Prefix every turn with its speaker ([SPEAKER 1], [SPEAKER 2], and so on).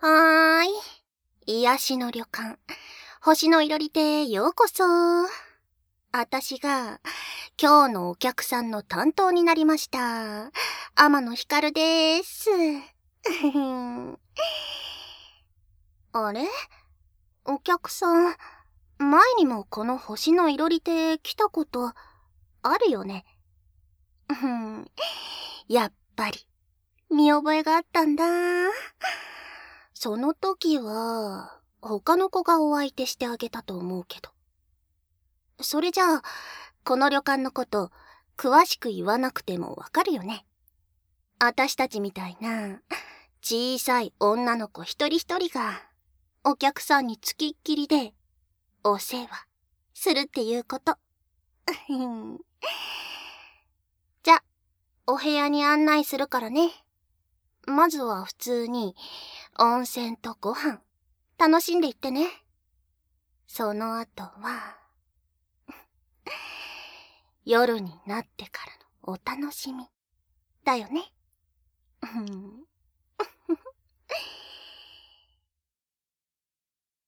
[SPEAKER 1] はーい。癒しの旅館、星のいろり亭ようこそ。あたしが、今日のお客さんの担当になりました。天野ひかるでーす。あれ？お客さん、前にもこの星のいろり亭来たことあるよね。やっぱり、見覚えがあったんだ。その時は、他の子がお相手してあげたと思うけど。それじゃあ、この旅館のこと、詳しく言わなくてもわかるよね。あたしたちみたいな、小さい女の子一人一人が、お客さんにつきっきりで、お世話するっていうこと。じゃ、お部屋に案内するからね。まずは普通に、温泉とご飯、楽しんでいってね。その後は、夜になってからのお楽しみ。だよね。